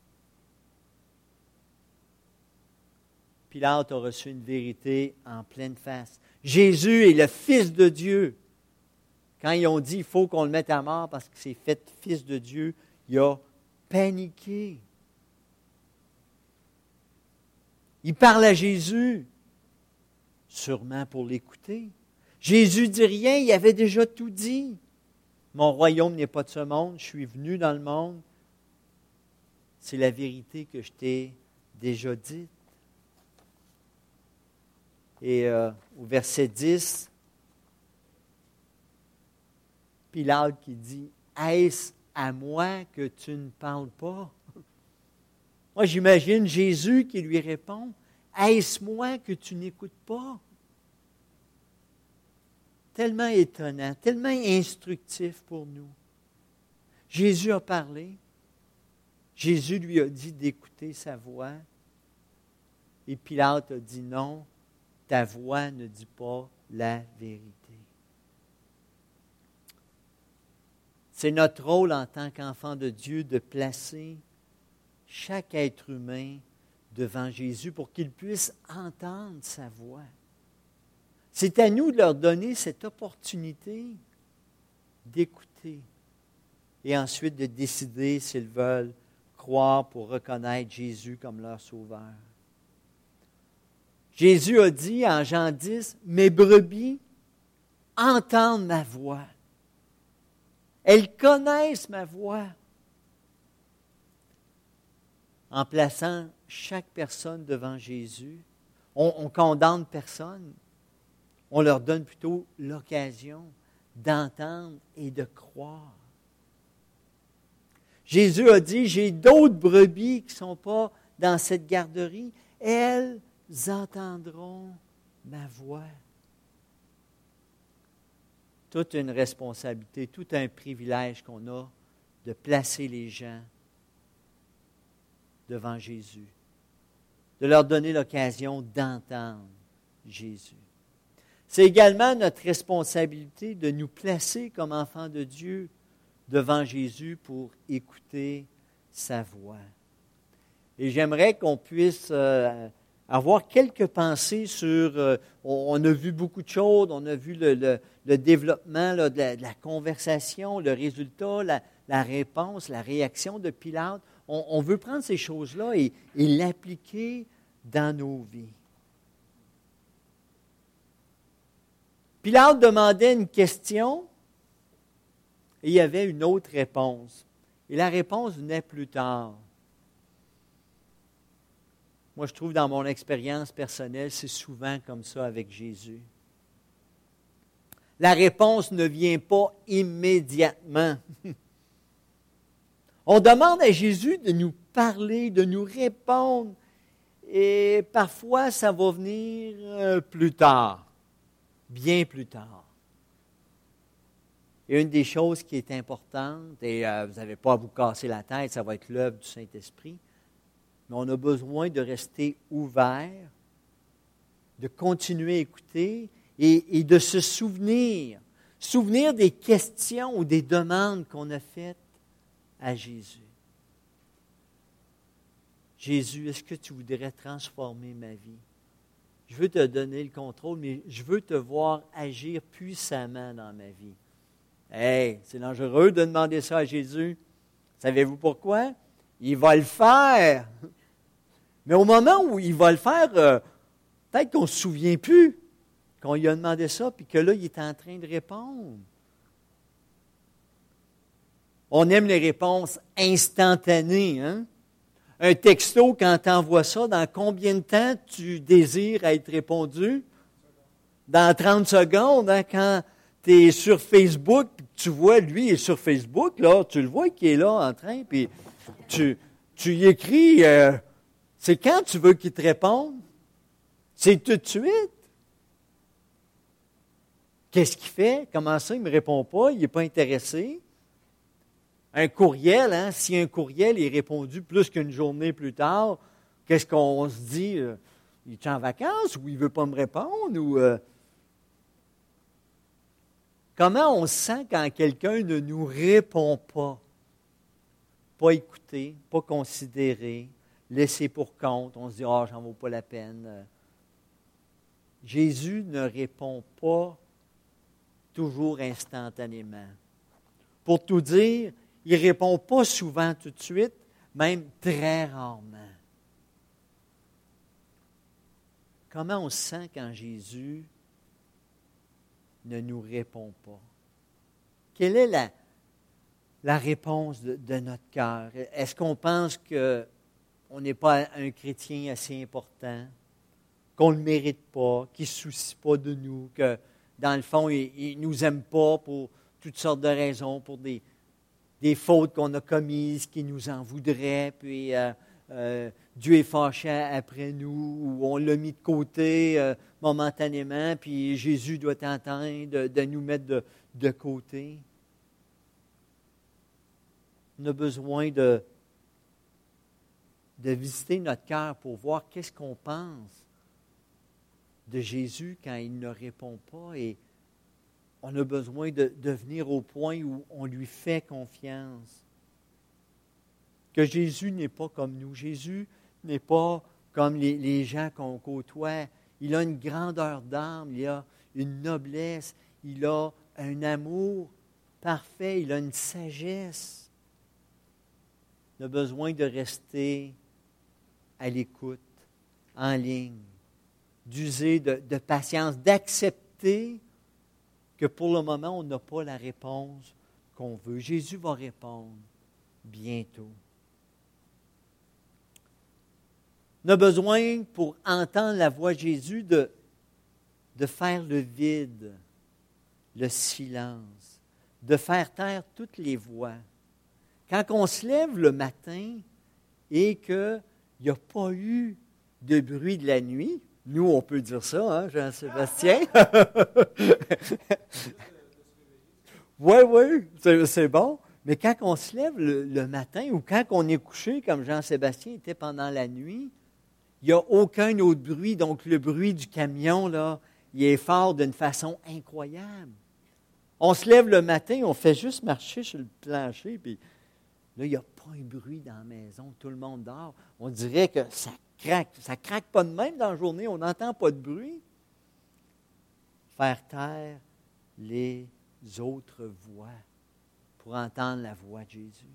Pilate a reçu une vérité en pleine face. Jésus est le Fils de Dieu. Quand ils ont dit il faut qu'on le mette à mort parce qu'il s'est fait Fils de Dieu, il a paniqué. Il parle à Jésus, sûrement pour l'écouter. Jésus dit rien, il avait déjà tout dit. Mon royaume n'est pas de ce monde, je suis venu dans le monde. C'est la vérité que je t'ai déjà dite. Et euh, au verset dix, Pilate qui dit, « Est-ce à moi que tu ne parles pas? » Moi, j'imagine Jésus qui lui répond, « Est-ce moi que tu n'écoutes pas? » Tellement étonnant, tellement instructif pour nous. Jésus a parlé. Jésus lui a dit d'écouter sa voix. Et Pilate a dit non, ta voix ne dit pas la vérité. C'est notre rôle en tant qu'enfant de Dieu de placer chaque être humain devant Jésus pour qu'il puisse entendre sa voix. C'est à nous de leur donner cette opportunité d'écouter et ensuite de décider s'ils veulent croire pour reconnaître Jésus comme leur sauveur. Jésus a dit en Jean dix, « Mes brebis entendent ma voix. Elles connaissent ma voix. » En plaçant chaque personne devant Jésus, on ne condamne personne. On leur donne plutôt l'occasion d'entendre et de croire. Jésus a dit, j'ai d'autres brebis qui ne sont pas dans cette garderie. Elles entendront ma voix. Toute une responsabilité, tout un privilège qu'on a de placer les gens devant Jésus, de leur donner l'occasion d'entendre Jésus. C'est également notre responsabilité de nous placer comme enfants de Dieu devant Jésus pour écouter sa voix. Et j'aimerais qu'on puisse euh, avoir quelques pensées sur, euh, on, on a vu beaucoup de choses, on a vu le, le, le développement là, de, la, de la conversation, le résultat, la, la réponse, la réaction de Pilate. On, on veut prendre ces choses-là et, et l'appliquer dans nos vies. Pilate demandait une question et il y avait une autre réponse. Et la réponse venait plus tard. Moi, je trouve dans mon expérience personnelle, c'est souvent comme ça avec Jésus. La réponse ne vient pas immédiatement. On demande à Jésus de nous parler, de nous répondre, et parfois ça va venir plus tard. Bien plus tard. Et une des choses qui est importante, et euh, vous n'avez pas à vous casser la tête, ça va être l'œuvre du Saint-Esprit, mais on a besoin de rester ouvert, de continuer à écouter et, et de se souvenir, souvenir des questions ou des demandes qu'on a faites à Jésus. Jésus, est-ce que tu voudrais transformer ma vie? Je veux te donner le contrôle, mais je veux te voir agir puissamment dans ma vie. Hey, c'est dangereux de demander ça à Jésus. Savez-vous pourquoi? Il va le faire. Mais au moment où il va le faire, euh, peut-être qu'on ne se souvient plus qu'on lui a demandé ça, puis que là, il est en train de répondre. On aime les réponses instantanées, hein? Un texto, quand tu envoies ça, dans combien de temps tu désires être répondu? Dans trente secondes, hein, quand tu es sur Facebook, tu vois, lui, il est sur Facebook, là, tu le vois qu'il est là en train, puis tu, tu y écris, euh, c'est quand tu veux qu'il te réponde? C'est tout de suite. Qu'est-ce qu'il fait? Comment ça, il ne me répond pas? Il n'est pas intéressé? Un courriel, hein? Si un courriel est répondu plus qu'une journée plus tard, qu'est-ce qu'on se dit? Euh, il est en vacances ou il ne veut pas me répondre? Ou, euh... Comment on se sent quand quelqu'un ne nous répond pas? Pas écouté, pas considéré, laissé pour compte. On se dit, ah, oh, j'en vaut pas la peine. Jésus ne répond pas toujours instantanément. Pour tout dire, il ne répond pas souvent tout de suite, même très rarement. Comment on se sent quand Jésus ne nous répond pas? Quelle est la, la réponse de, de notre cœur? Est-ce qu'on pense qu'on n'est pas un chrétien assez important, qu'on ne le mérite pas, qu'il ne se soucie pas de nous, que dans le fond, il ne nous aime pas pour toutes sortes de raisons, pour des des fautes qu'on a commises, qui nous en voudraient, puis euh, euh, Dieu est fâché après nous, ou on l'a mis de côté euh, momentanément, puis Jésus doit être en train de, de nous mettre de, de côté. On a besoin de, de visiter notre cœur pour voir qu'est-ce qu'on pense de Jésus quand il ne répond pas, et on a besoin de, de venir au point où on lui fait confiance. Que Jésus n'est pas comme nous. Jésus n'est pas comme les, les gens qu'on côtoie. Il a une grandeur d'âme, il a une noblesse, il a un amour parfait, il a une sagesse. On a besoin de rester à l'écoute, en ligne, d'user de, de patience, d'accepter que pour le moment, on n'a pas la réponse qu'on veut. Jésus va répondre bientôt. On a besoin, pour entendre la voix de Jésus, de, de faire le vide, le silence, de faire taire toutes les voix. Quand on se lève le matin et qu'il n'y a pas eu de bruit de la nuit, nous, on peut dire ça, hein, Jean-Sébastien? Oui, oui, c'est, c'est bon. Mais quand on se lève le, le matin ou quand on est couché, comme Jean-Sébastien était pendant la nuit, il n'y a aucun autre bruit. Donc, le bruit du camion, là, il est fort d'une façon incroyable. On se lève le matin, on fait juste marcher sur le plancher, puis là, il n'y a pas un bruit dans la maison, tout le monde dort. On dirait que ça craque. Ça ne craque pas de même dans la journée, on n'entend pas de bruit. Faire taire les autres voix pour entendre la voix de Jésus.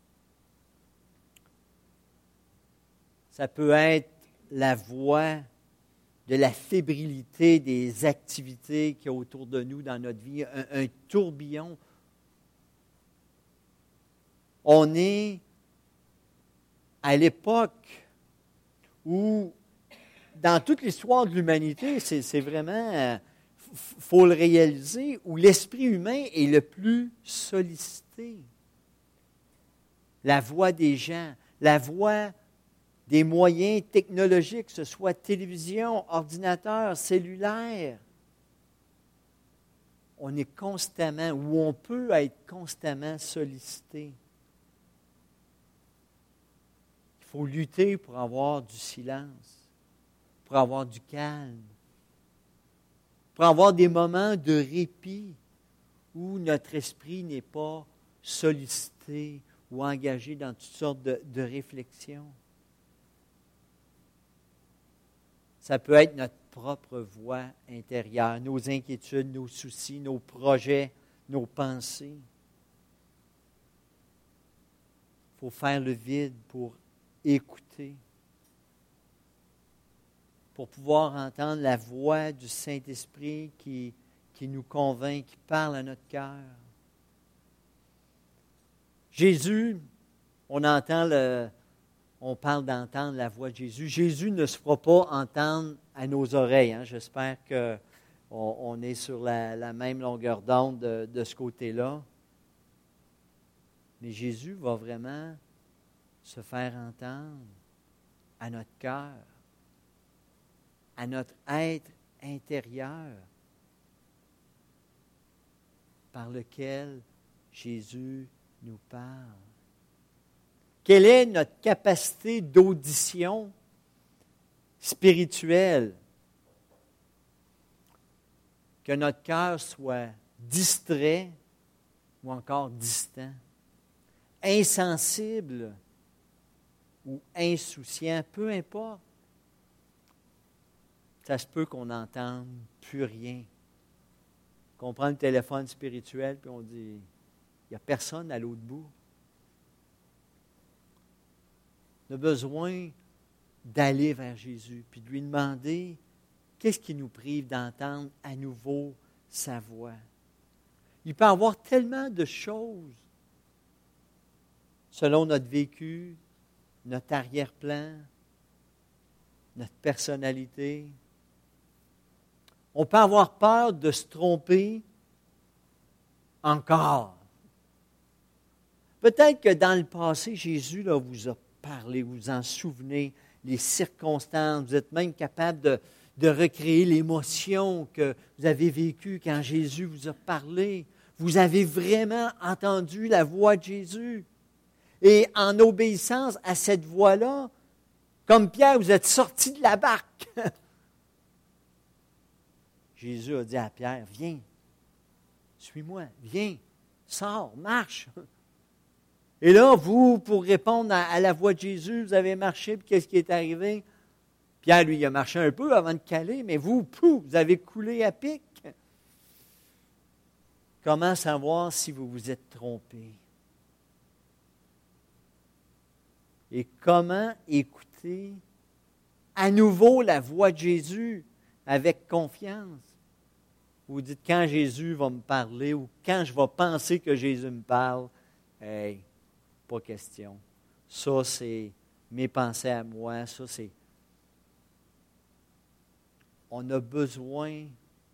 Ça peut être la voix de la fébrilité des activités qu'il y a autour de nous dans notre vie, un, un tourbillon. On est à l'époque où, dans toute l'histoire de l'humanité, c'est, c'est vraiment, il faut le réaliser, où l'esprit humain est le plus sollicité. La voix des gens, la voix des moyens technologiques, que ce soit télévision, ordinateur, cellulaire. On est constamment, ou on peut être constamment sollicité. Il faut lutter pour avoir du silence, pour avoir du calme, pour avoir des moments de répit où notre esprit n'est pas sollicité ou engagé dans toutes sortes de, de réflexions. Ça peut être notre propre voix intérieure, nos inquiétudes, nos soucis, nos projets, nos pensées. Il faut faire le vide pour écouter, pour pouvoir entendre la voix du Saint-Esprit qui, qui nous convainc, qui parle à notre cœur. Jésus, on entend le, on parle d'entendre la voix de Jésus. Jésus ne se fera pas entendre à nos oreilles. Hein. J'espère qu'on on est sur la, la même longueur d'onde de, de ce côté-là. Mais Jésus va vraiment se faire entendre à notre cœur, à notre être intérieur, par lequel Jésus nous parle. Quelle est notre capacité d'audition spirituelle? Que notre cœur soit distrait ou encore distant, insensible ou insouciant, peu importe. Ça se peut qu'on n'entende plus rien. Qu'on prend le téléphone spirituel puis on dit, il n'y a personne à l'autre bout. On a besoin d'aller vers Jésus puis de lui demander qu'est-ce qui nous prive d'entendre à nouveau sa voix. Il peut y avoir tellement de choses selon notre vécu, notre arrière-plan, notre personnalité. On peut avoir peur de se tromper encore. Peut-être que dans le passé, Jésus là, vous a parlé, vous vous en souvenez, les circonstances, vous êtes même capable de, de recréer l'émotion que vous avez vécue quand Jésus vous a parlé. Vous avez vraiment entendu la voix de Jésus. Et en obéissance à cette voix-là, comme Pierre, vous êtes sorti de la barque. Jésus a dit à Pierre, viens, suis-moi, viens, sors, marche. Et là, vous, pour répondre à, à la voix de Jésus, vous avez marché, puis qu'est-ce qui est arrivé? Pierre, lui, il a marché un peu avant de caler, mais vous, pouf, vous avez coulé à pic. Comment savoir si vous vous êtes trompé? Et comment écouter à nouveau la voix de Jésus avec confiance? Vous dites, quand Jésus va me parler ou quand je vais penser que Jésus me parle, hey, pas question. Ça, c'est mes pensées à moi. Ça, c'est... On a besoin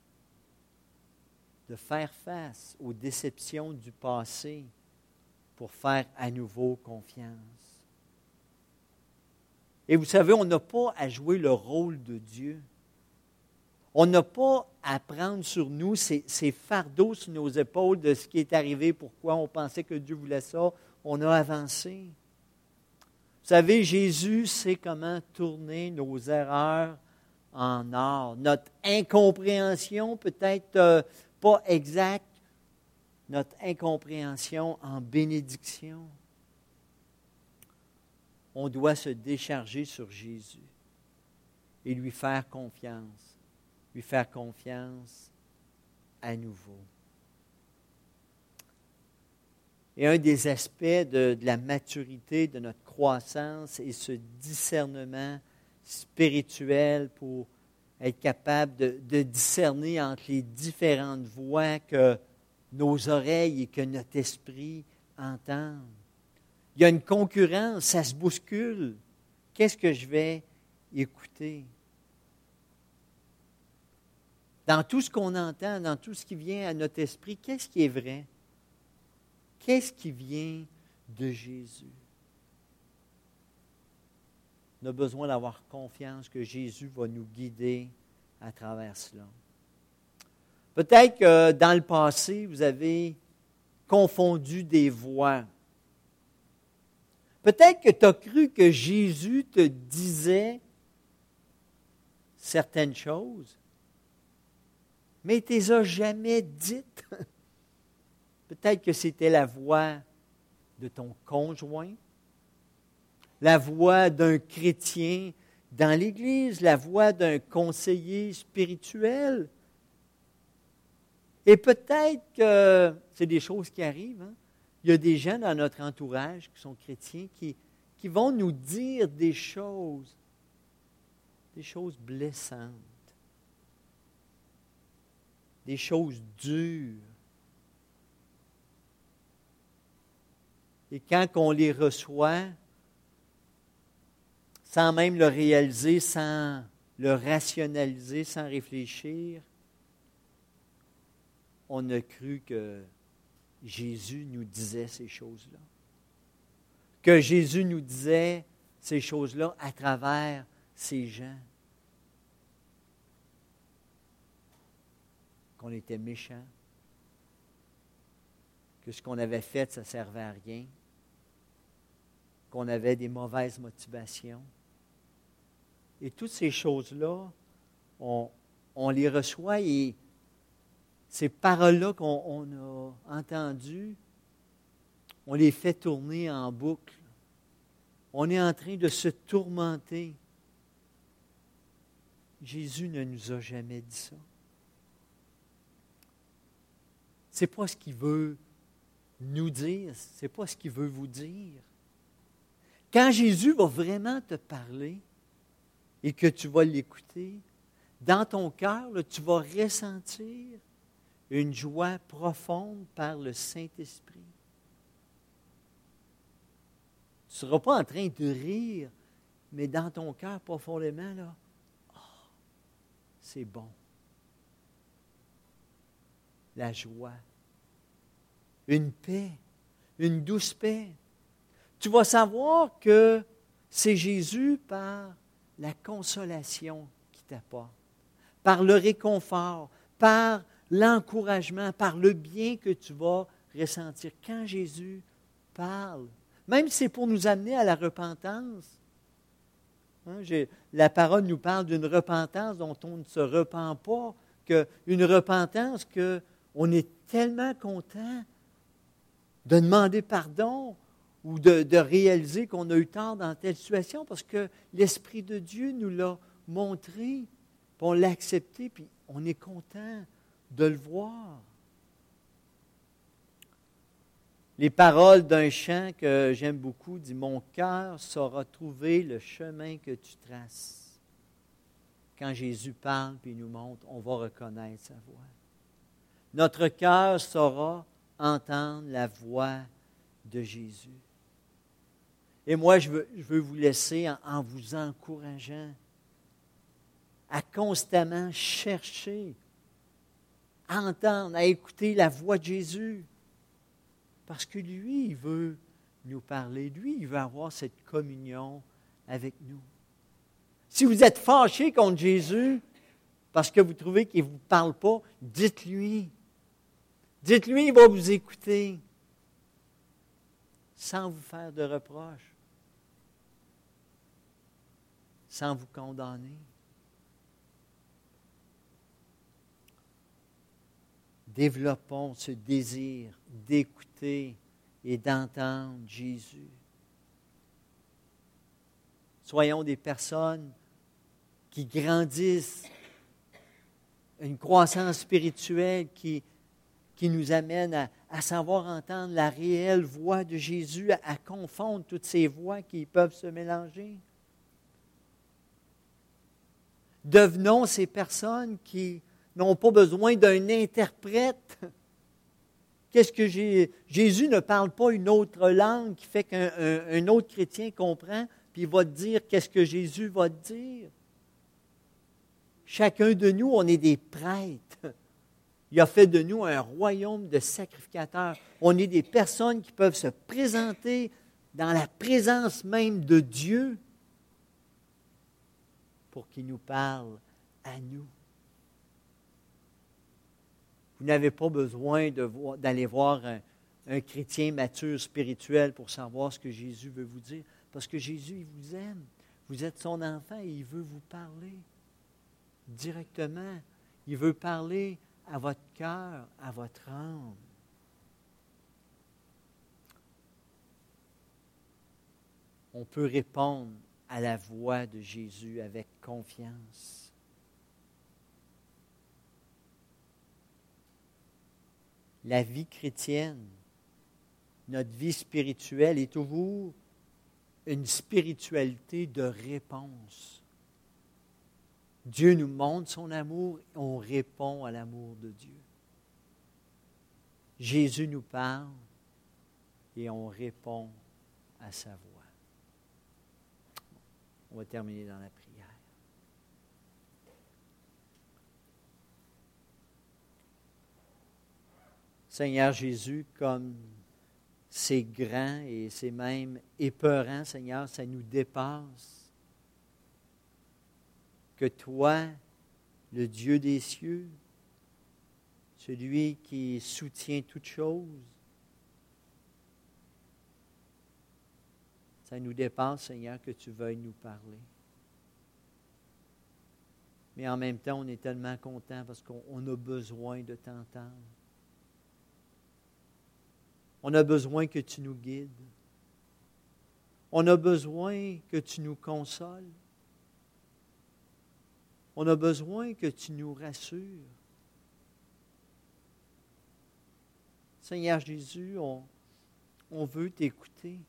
de faire face aux déceptions du passé pour faire à nouveau confiance. Et vous savez, on n'a pas à jouer le rôle de Dieu. On n'a pas à prendre sur nous ces, ces fardeaux sur nos épaules de ce qui est arrivé, pourquoi on pensait que Dieu voulait ça. On a avancé. Vous savez, Jésus sait comment tourner nos erreurs en or. Notre incompréhension peut-être euh, pas exacte, notre incompréhension en bénédiction. On doit se décharger sur Jésus et lui faire confiance, lui faire confiance à nouveau. Et un des aspects de, de la maturité, de notre croissance est ce discernement spirituel pour être capable de, de discerner entre les différentes voix que nos oreilles et que notre esprit entendent. Il y a une concurrence, ça se bouscule. Qu'est-ce que je vais écouter? Dans tout ce qu'on entend, dans tout ce qui vient à notre esprit, qu'est-ce qui est vrai? Qu'est-ce qui vient de Jésus? On a besoin d'avoir confiance que Jésus va nous guider à travers cela. Peut-être que dans le passé, vous avez confondu des voix. Peut-être que tu as cru que Jésus te disait certaines choses, mais il ne te les a jamais dites. Peut-être que c'était la voix de ton conjoint, la voix d'un chrétien dans l'Église, la voix d'un conseiller spirituel. Et peut-être que c'est des choses qui arrivent. Hein? Il y a des gens dans notre entourage qui sont chrétiens qui, qui vont nous dire des choses, des choses blessantes, des choses dures. Et quand on les reçoit, sans même le réaliser, sans le rationaliser, sans réfléchir, on a cru que Jésus nous disait ces choses-là. Que Jésus nous disait ces choses-là à travers ces gens. Qu'on était méchants. Que ce qu'on avait fait, ça ne servait à rien. Qu'on avait des mauvaises motivations. Et toutes ces choses-là, on, on les reçoit et ces paroles-là qu'on on a entendues, on les fait tourner en boucle. On est en train de se tourmenter. Jésus ne nous a jamais dit ça. Ce n'est pas ce qu'il veut nous dire, ce n'est pas ce qu'il veut vous dire. Quand Jésus va vraiment te parler et que tu vas l'écouter, dans ton cœur, là, tu vas ressentir une joie profonde par le Saint-Esprit. Tu ne seras pas en train de rire, mais dans ton cœur, profondément, là, oh, c'est bon. La joie. Une paix, une douce paix. Tu vas savoir que c'est Jésus par la consolation qui t'apporte, par le réconfort, par l'encouragement, par le bien que tu vas ressentir quand Jésus parle. Même si c'est pour nous amener à la repentance. Hein, j'ai, la parole nous parle d'une repentance dont on ne se repent pas, que, une repentance qu'on est tellement content de demander pardon ou de, de réaliser qu'on a eu tort dans telle situation parce que l'Esprit de Dieu nous l'a montré, puis on l'a accepté, puis on est content de le voir. Les paroles d'un chant que j'aime beaucoup disent « Mon cœur saura trouver le chemin que tu traces. » Quand Jésus parle et nous montre, on va reconnaître sa voix. Notre cœur saura entendre la voix de Jésus. Et moi, je veux, je veux vous laisser en, en vous encourageant à constamment chercher, à entendre, à écouter la voix de Jésus. Parce que lui, il veut nous parler. Lui, il veut avoir cette communion avec nous. Si vous êtes fâché contre Jésus parce que vous trouvez qu'il ne vous parle pas, dites-lui. Dites-lui, il va vous écouter sans vous faire de reproches, sans vous condamner. Développons ce désir d'écouter et d'entendre Jésus. Soyons des personnes qui grandissent, une croissance spirituelle qui, qui nous amène à, à savoir entendre la réelle voix de Jésus, à, à confondre toutes ces voix qui peuvent se mélanger. Devenons ces personnes qui n'ont pas besoin d'un interprète. Qu'est-ce que j'ai... Jésus ne parle pas une autre langue qui fait qu'un un, un autre chrétien comprend, puis il va te dire qu'est-ce que Jésus va te dire. Chacun de nous, on est des prêtres. Il a fait de nous un royaume de sacrificateurs. On est des personnes qui peuvent se présenter dans la présence même de Dieu pour qu'il nous parle à nous. Vous n'avez pas besoin de voir, d'aller voir un, un chrétien mature spirituel pour savoir ce que Jésus veut vous dire, parce que Jésus, il vous aime. Vous êtes son enfant et il veut vous parler directement. Il veut parler à votre cœur, à votre âme. On peut répondre à la voix de Jésus avec confiance. La vie chrétienne, notre vie spirituelle est toujours une spiritualité de réponse. Dieu nous montre son amour, on répond à l'amour de Dieu. Jésus nous parle et on répond à sa voix. On va terminer dans la prière. Seigneur Jésus, comme c'est grand et c'est même épeurant, Seigneur, ça nous dépasse. Que toi, le Dieu des cieux, celui qui soutient toutes choses, ça nous dépasse, Seigneur, que tu veuilles nous parler. Mais en même temps, on est tellement content parce qu'on a besoin de t'entendre. On a besoin que tu nous guides. On a besoin que tu nous consoles. On a besoin que tu nous rassures. Seigneur Jésus, on, on veut t'écouter.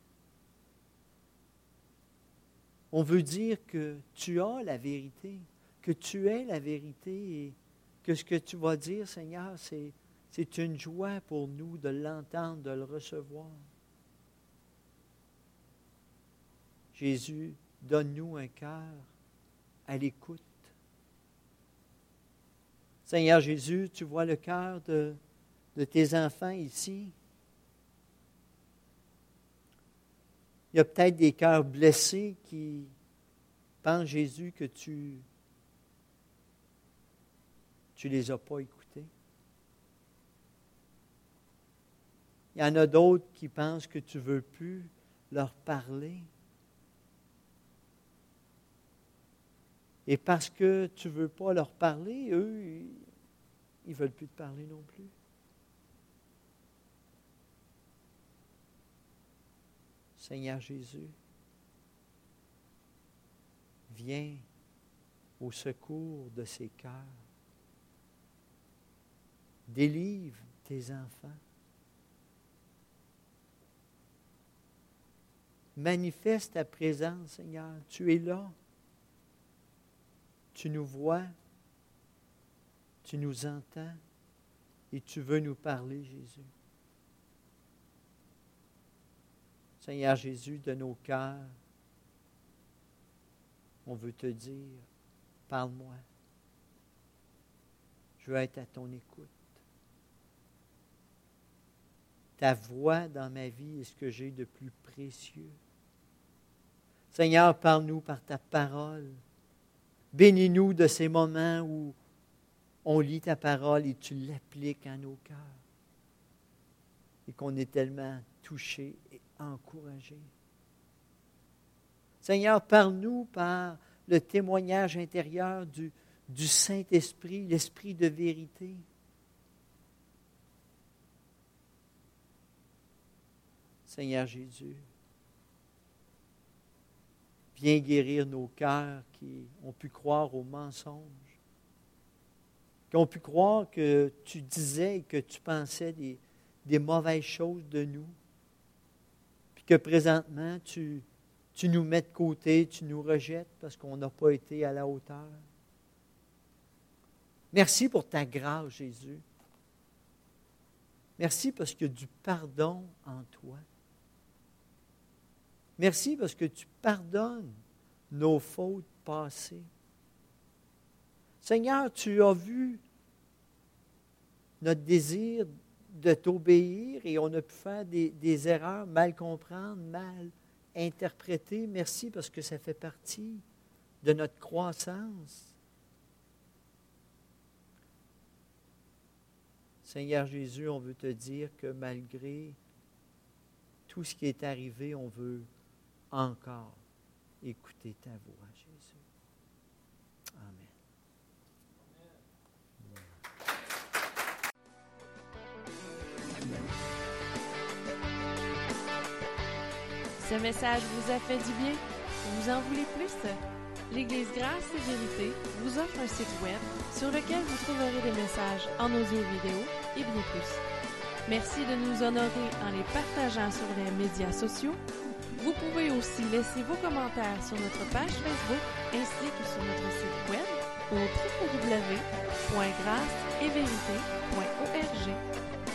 On veut dire que tu as la vérité, que tu es la vérité et que ce que tu vas dire, Seigneur, c'est, c'est une joie pour nous de l'entendre, de le recevoir. Jésus, donne-nous un cœur à l'écoute. Seigneur Jésus, tu vois le cœur de, de tes enfants ici. Il y a peut-être des cœurs blessés qui pensent, Jésus, que tu tu les as pas écoutés. Il y en a d'autres qui pensent que tu ne veux plus leur parler. Et parce que tu ne veux pas leur parler, eux, ils ne veulent plus te parler non plus. Seigneur Jésus, viens au secours de ces cœurs. Délivre tes enfants. Manifeste ta présence, Seigneur. Tu es là. Tu nous vois. Tu nous entends. Et tu veux nous parler, Jésus. Seigneur Jésus, de nos cœurs, on veut te dire, parle-moi. Je veux être à ton écoute. Ta voix dans ma vie est ce que j'ai de plus précieux. Seigneur, parle-nous par ta parole. Bénis-nous de ces moments où on lit ta parole et tu l'appliques à nos cœurs. Et qu'on est tellement touchés et encouragés. Seigneur, parle-nous par le témoignage intérieur du, du Saint-Esprit, l'Esprit de vérité. Seigneur Jésus, viens guérir nos cœurs qui ont pu croire aux mensonges, qui ont pu croire que tu disais et que tu pensais des, des mauvaises choses de nous, puis que présentement tu, tu nous mets de côté, tu nous rejettes parce qu'on n'a pas été à la hauteur. Merci pour ta grâce, Jésus. Merci parce qu'il y a du pardon en toi. Merci parce que tu pardonnes nos fautes passées. Seigneur, tu as vu notre désir de t'obéir et on a pu faire des, des erreurs, mal comprendre, mal interpréter. Merci parce que ça fait partie de notre croissance. Seigneur Jésus, on veut te dire que malgré tout ce qui est arrivé, on veut encore écouter ta voix, Jésus. Amen. Ce message vous a fait du bien? Vous en voulez plus? L'Église Grâce et Vérité vous offre un site web sur lequel vous trouverez des messages en audio vidéo et bien plus. Merci de nous honorer en les partageant sur les médias sociaux. Vous pouvez aussi laisser vos commentaires sur notre page Facebook ainsi que sur notre site web au w w w point grâce et vérité point org.